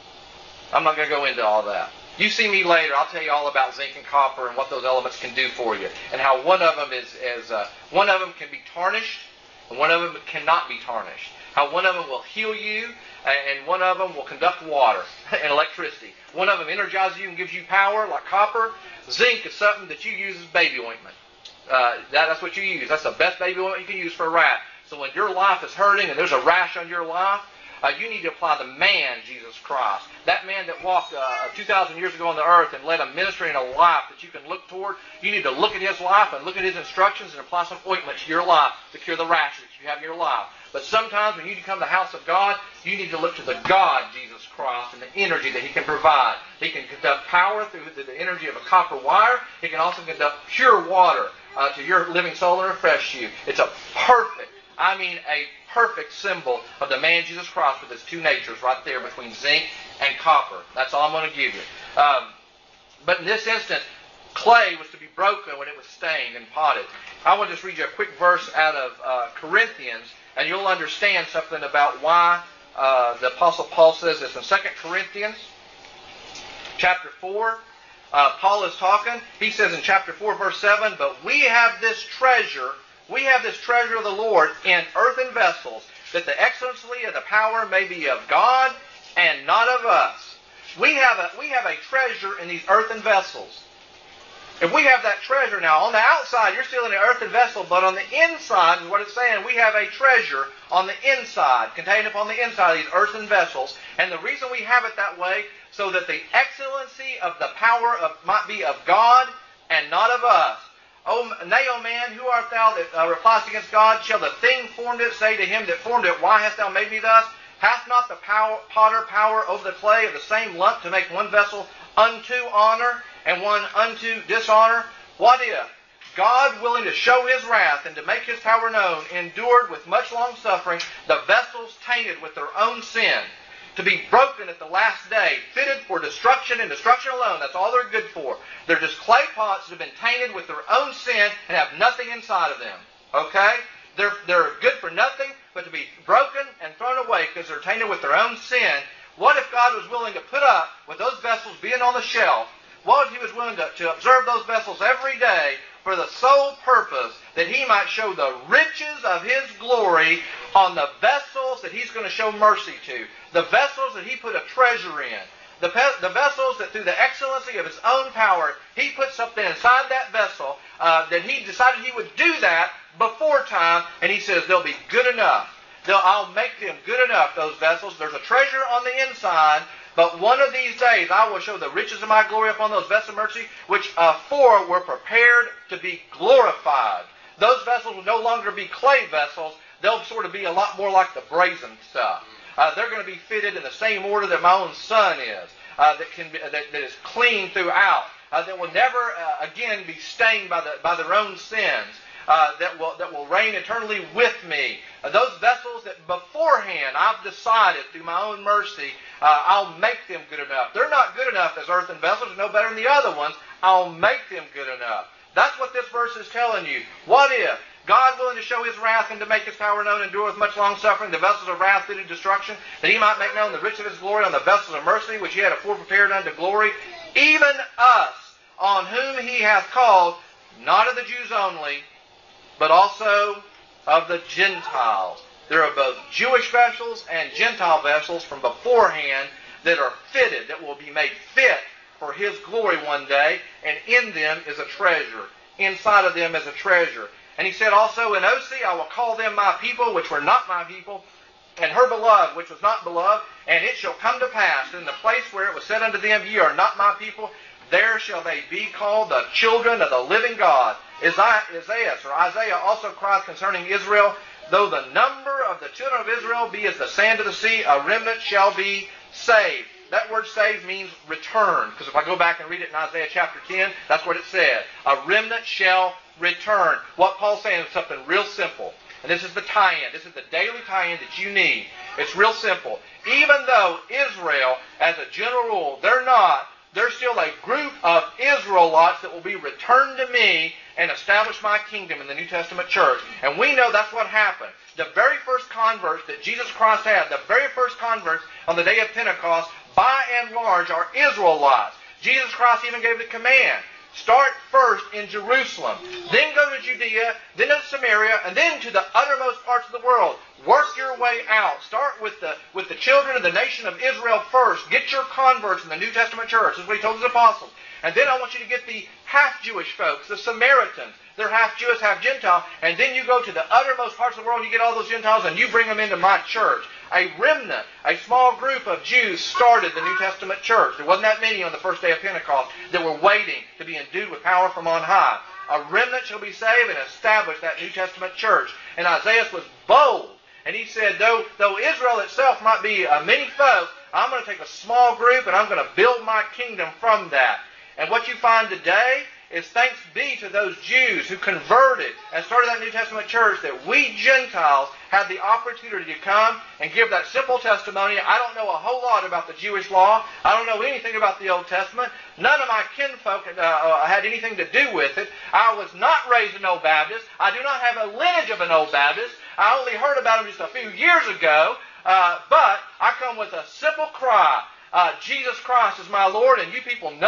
I'm not going to go into all that. You see me later. I'll tell you all about zinc and copper and what those elements can do for you, and how one of them is, is uh, one of them can be tarnished, and one of them cannot be tarnished. How one of them will heal you, and one of them will conduct water and electricity. One of them energizes you and gives you power, like copper. Zinc is something that you use as baby ointment. Uh, that, that's what you use. That's the best baby ointment you can use for a rat. So when your life is hurting and there's a rash on your life, Uh, you need to apply the man, Jesus Christ. That man that walked uh, two thousand years ago on the earth and led a ministry and a life that you can look toward. You need to look at his life and look at his instructions and apply some ointment to your life to cure the rashes that you have in your life. But sometimes when you come to the house of God, you need to look to the God, Jesus Christ, and the energy that He can provide. He can conduct power through the energy of a copper wire. He can also conduct pure water uh, to your living soul and refresh you. It's a perfect, I mean a perfect symbol of the man Jesus Christ with his two natures right there between zinc and copper. That's all I'm going to give you. Um, but in this instance, clay was to be broken when it was stained and potted. I want to just read you a quick verse out of uh, Corinthians, and you'll understand something about why uh, the Apostle Paul says this in Second Corinthians chapter four. uh, Paul is talking. He says in chapter four, verse seven, but we have this treasure, we have this treasure of the Lord in earthen vessels, that the excellency of the power may be of God and not of us. We have a, we have a treasure in these earthen vessels. If we have that treasure now, on the outside, you're still in an earthen vessel, but on the inside, is what it's saying, we have a treasure on the inside, contained upon the inside of these earthen vessels. And the reason we have it that way, so that the excellency of the power of, might be of God and not of us. O nay, O man, who art thou that uh, repliest against God? Shall the thing formed it say to him that formed it, why hast thou made me thus? Hath not the power, potter power over the clay of the same lump to make one vessel unto honor and one unto dishonor? What if God, willing to show his wrath and to make his power known, endured with much long suffering the vessels tainted with their own sin, to be broken at the last day, fitted for destruction and destruction alone? That's all they're good for. They're just clay pots that have been tainted with their own sin and have nothing inside of them. Okay? They're, they're good for nothing but to be broken and thrown away because they're tainted with their own sin. What if God was willing to put up with those vessels being on the shelf? What if he was willing to, to observe those vessels every day for the sole purpose that he might show the riches of his glory on the vessels that he's going to show mercy to, the vessels that he put a treasure in, the, pe- the vessels that through the excellency of his own power, he put something inside that vessel, uh, that he decided he would do that before time, and he says they'll be good enough. They'll, I'll make them good enough, those vessels. There's a treasure on the inside, but one of these days I will show the riches of my glory upon those vessels of mercy, which afore were prepared to be glorified. Those vessels will no longer be clay vessels. They'll sort of be a lot more like the brazen stuff. Uh, they're going to be fitted in the same order that my own Son is, uh, that can be, that, that is clean throughout, uh, that will never uh, again be stained by the by their own sins. Uh, that will that will reign eternally with me. Uh, those vessels that beforehand I've decided through my own mercy, uh, I'll make them good enough. They're not good enough as earthen vessels, no better than the other ones. I'll make them good enough. That's what this verse is telling you. What if God, willing to show his wrath and to make his power known, endure with much long suffering the vessels of wrath fitted destruction, that he might make known the riches of his glory on the vessels of mercy, which he had afore prepared unto glory, even us, on whom he hath called, not of the Jews only, but also of the Gentiles. There are both Jewish vessels and Gentile vessels from beforehand that are fitted, that will be made fit for his glory one day, and in them is a treasure. Inside of them is a treasure. And he said also, in Osee, I will call them my people, which were not my people, and her beloved, which was not beloved, and it shall come to pass, in the place where it was said unto them, ye are not my people, there shall they be called the children of the living God. Isaiah, or Isaiah also cried concerning Israel, though the number of the children of Israel be as the sand of the sea, a remnant shall be saved. That word saved means return, because if I go back and read it in Isaiah chapter ten, that's what it said. A remnant shall return. What Paul's saying is something real simple. And this is the tie-in. This is the daily tie-in that you need. It's real simple. Even though Israel, as a general rule, they're not, there's still a group of Israelites that will be returned to me and establish my kingdom in the New Testament church. And we know that's what happened. The very first converts that Jesus Christ had, the very first converts on the day of Pentecost, by and large, are Israelites. Jesus Christ even gave the command. Start first in Jerusalem, then go to Judea, then to Samaria, and then to the uttermost parts of the world. Work your way out. Start with the with the children of the nation of Israel first. Get your converts in the New Testament church. This is what he told his apostles. And then I want you to get the half-Jewish folks, the Samaritans. They're half Jewish, half Gentile. And then you go to the uttermost parts of the world, you get all those Gentiles, and you bring them into my church. A remnant, a small group of Jews started the New Testament church. There wasn't that many on the first day of Pentecost that were waiting to be endued with power from on high. A remnant shall be saved and establish that New Testament church. And Isaiah was bold. And he said, though, though Israel itself might be uh, many folk, I'm going to take a small group and I'm going to build my kingdom from that. And what you find today is thanks be to those Jews who converted and started that New Testament church, that we Gentiles had the opportunity to come and give that simple testimony. I don't know a whole lot about the Jewish law. I don't know anything about the Old Testament. None of my kinfolk uh, had anything to do with it. I was not raised an Old Baptist. I do not have a lineage of an Old Baptist. I only heard about him just a few years ago. Uh, but I come with a simple cry. Uh, Jesus Christ is my Lord, and you people know it.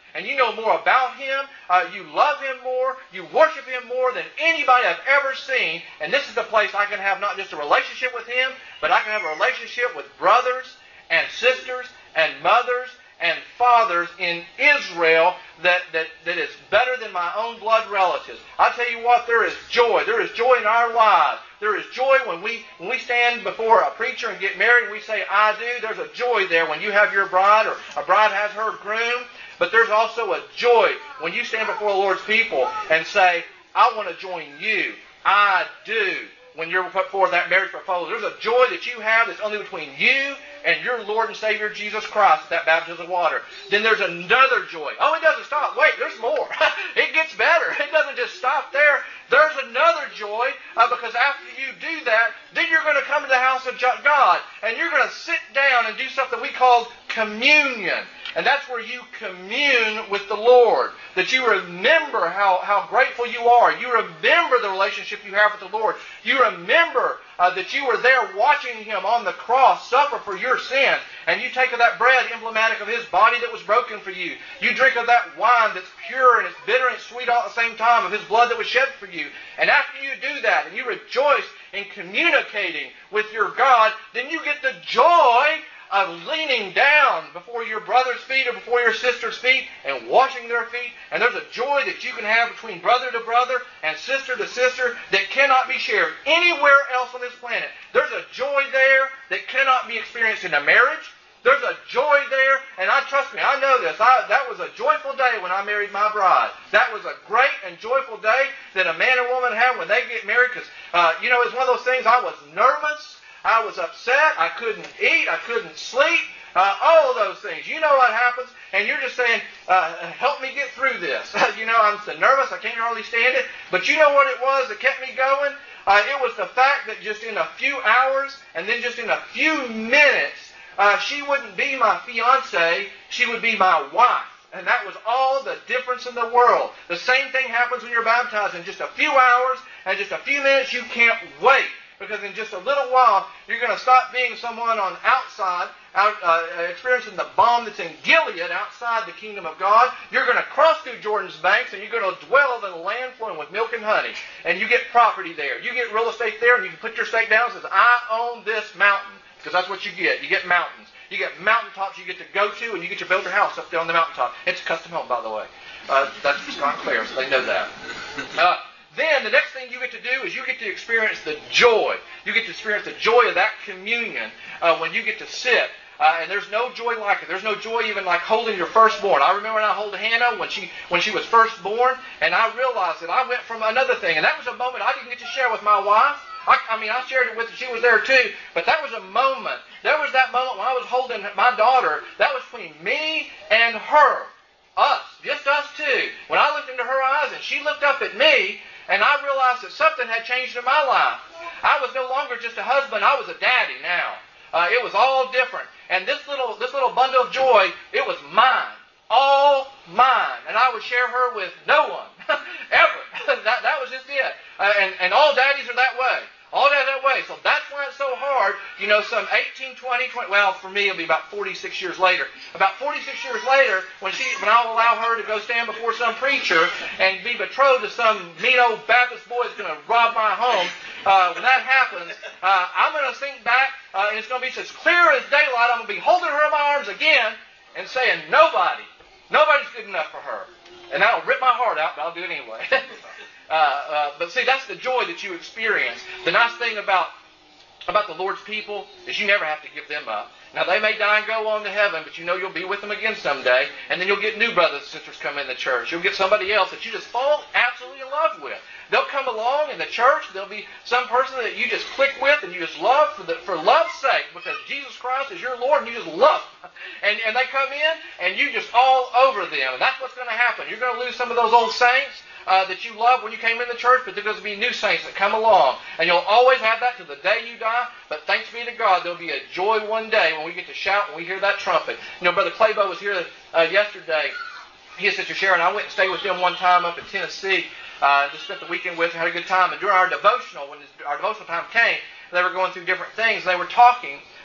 and you know more about Him, uh, you love Him more, you worship Him more than anybody I've ever seen. And this is the place I can have not just a relationship with Him, but I can have a relationship with brothers and sisters and mothers and fathers in Israel that, that, that is better than my own blood relatives. I tell you what, there is joy. There is joy in our lives. There is joy when we when we stand before a preacher and get married and we say, I do. There's a joy there when you have your bride or a bride has her groom. But there's also a joy when you stand before the Lord's people and say, I want to join you. I do. When you're put forward that marriage proposal, there's a joy that you have that's only between you and your Lord and Savior Jesus Christ, that baptism of water. Then there's another joy. Oh, it doesn't stop. Wait, there's more. It gets better. It doesn't just stop there. There's another joy uh, because after you do that, then you're going to come to the house of God and you're going to sit down and do something we call communion. And that's where you commune with the Lord. That you remember how, how grateful you are. You remember the relationship you have with the Lord. You remember uh, that you were there watching Him on the cross suffer for your sin. And you take of that bread emblematic of His body that was broken for you. You drink of that wine that's pure and it's bitter and it's sweet all at the same time of His blood that was shed for you. And after you do that and you rejoice in communicating with your God, then you get the joy of leaning down before your brother's feet or before your sister's feet and washing their feet. And there's a joy that you can have between brother to brother and sister to sister that cannot be shared anywhere else on this planet. There's a joy there that cannot be experienced in a marriage. There's a joy there, and I trust me, I know this. I, that was a joyful day when I married my bride. That was a great and joyful day that a man and woman have when they get married because, uh, you know, it's one of those things I was nervous. I was upset. I couldn't eat. I couldn't sleep. Uh, all of those things. You know what happens. And you're just saying, uh, help me get through this. You know, I'm so nervous. I can't hardly stand it. But you know what it was that kept me going? Uh, it was the fact that just in a few hours and then just in a few minutes, uh, she wouldn't be my fiancée. She would be my wife. And that was all the difference in the world. The same thing happens when you're baptized. In just a few hours and just a few minutes, you can't wait. Because in just a little while, you're going to stop being someone on outside, out, uh, experiencing the bomb that's in Gilead outside the kingdom of God. You're going to cross through Jordan's banks, and you're going to dwell in a land flowing with milk and honey. And you get property there. You get real estate there, and you can put your stake down and says, I own this mountain. Because that's what you get. You get mountains. You get mountaintops you get to go to, and you get to build your house up there on the mountaintop. It's a custom home, by the way. Uh, that's Scott Clare, so they know that. Uh, Then the next thing you get to do is you get to experience the joy. You get to experience the joy of that communion uh, when you get to sit. Uh, and there's no joy like it. There's no joy even like holding your firstborn. I remember when I held Hannah when she when she was first born, and I realized that I went from another thing. And that was a moment I didn't get to share with my wife. I, I mean, I shared it with her. She was there too. But that was a moment. There was that moment when I was holding my daughter. That was between me and her. Us. Just us two. When I looked into her eyes and she looked up at me, and I realized that something had changed in my life. I was no longer just a husband. I was a daddy now. Uh, it was all different. And this little this little bundle of joy, it was mine. All mine. And I would share her with no one. Ever. that, that was just it. Uh, and, and all daddies are that way. All that that way. So that's why it's so hard. You know, some eighteen, twenty, twenty, well, for me it'll be about forty-six years later. About forty-six years later, when she, when I'll allow her to go stand before some preacher and be betrothed to some mean old Baptist boy that's going to rob my home, uh, when that happens, uh, I'm going to think back, uh, and it's going to be as clear as daylight. I'm going to be holding her in my arms again and saying, nobody, nobody's good enough for her. And that'll rip my heart out, but I'll do it anyway. Uh, uh, but see, that's the joy that you experience. The nice thing about about the Lord's people is you never have to give them up. Now, they may die and go on to heaven, but you know you'll be with them again someday. And then you'll get new brothers and sisters come in the church. You'll get somebody else that you just fall absolutely in love with. They'll come along in the church. There'll be some person that you just click with and you just love for the, for love's sake, because Jesus Christ is your Lord and you just love them. And, and they come in and you just all over them. And that's what's going to happen. You're going to lose some of those old saints Uh, that you loved when you came in the church, but there's going to be new saints that come along. And you'll always have that to the day you die. But thanks be to God, there'll be a joy one day when we get to shout when we hear that trumpet. You know, Brother Claybo was here uh, yesterday. He and Sister Sharon, I went and stayed with them one time up in Tennessee. Uh, just spent the weekend with them, had a good time. And during our devotional, when our devotional time came, they were going through different things. They were talking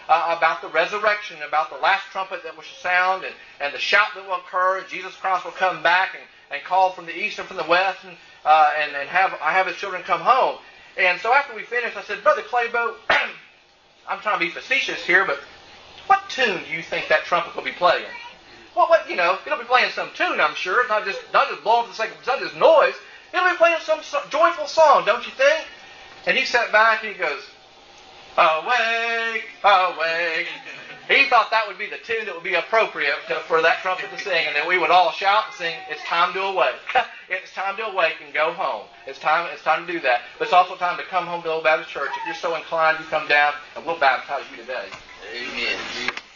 uh, about the resurrection, about the last trumpet that will sound, and, and the shout that will occur, and Jesus Christ will come back and, and call from the east and from the west, and, uh, and, and have I have his children come home. And so after we finished, I said, Brother Claybo, I'm trying to be facetious here, but what tune do you think that trumpet will be playing? Well, what, you know, it'll be playing some tune, I'm sure. It's not just, not just blowing for the sake of, it's not just noise. It'll be playing some so, joyful song, don't you think? And he sat back and he goes, awake, awake. He thought that would be the tune that would be appropriate to, for that trumpet to sing, and then we would all shout and sing, it's time to awake. It's time to awake and go home. It's time, it's time to do that. But it's also time to come home to Old Baptist Church. If you're so inclined, you come down and we'll baptize you today. Amen.